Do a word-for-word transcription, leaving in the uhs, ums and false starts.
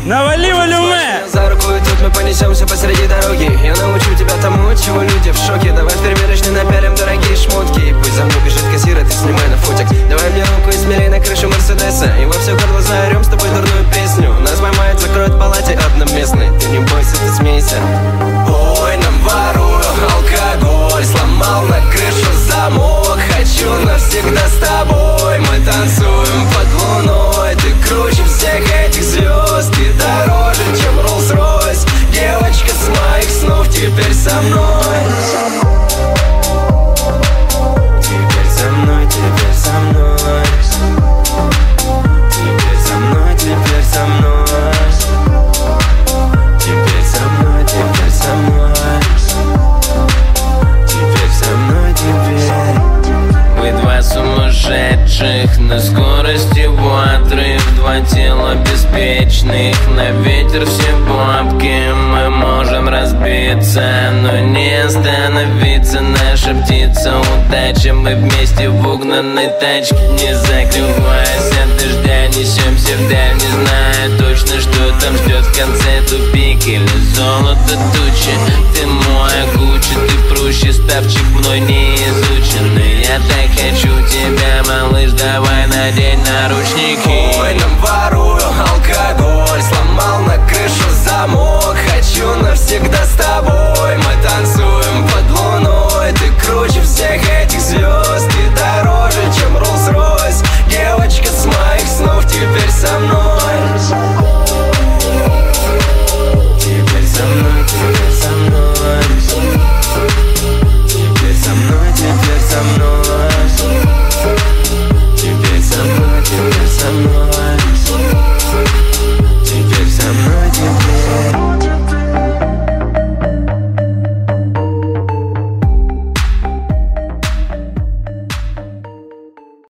Навали волюме! За руку и тут мы понесемся посреди дороги. Я научу тебя тому, от чего люди в шоке. Давай в примерочной напялим дорогие шмотки. Пусть за мной бежит кассир, а ты снимай на фотик. Давай мне руку и смелей на крышу Мерседеса. И во все горло заорем с тобой дурную песню. Нас поймают, закроют в палате одноместной. Ты не бойся, ты смейся. Ой, нам ворую алкоголь, сломал на крышу замок. Хочу навсегда с тобой, мы танцуем под луной. Ты круче всех этих звезд, ты дороже, чем Роллс-Ройс. Девочка с моих снов теперь со мной. Теперь со мной, теперь со мной. Теперь со мной, теперь со мной. Теперь со мной, теперь со мной. Теперь со мной, теперь. Мы два сумасшедших на скорости ватры, два тела беспечных, на ветер все бабки. Мы можем разбиться, но не остановиться. Наша птица удача, мы вместе в угнанной тачке. Не закрываясь от дождя, несемся вдаль, не зная точно, что там ждет в конце. Тупик или золото тучи. Ты мой Гуччи, ты проще, ставчик мной не изученный. Я так хочу тебя, малыш, давай надень наручники. Ой, нам вору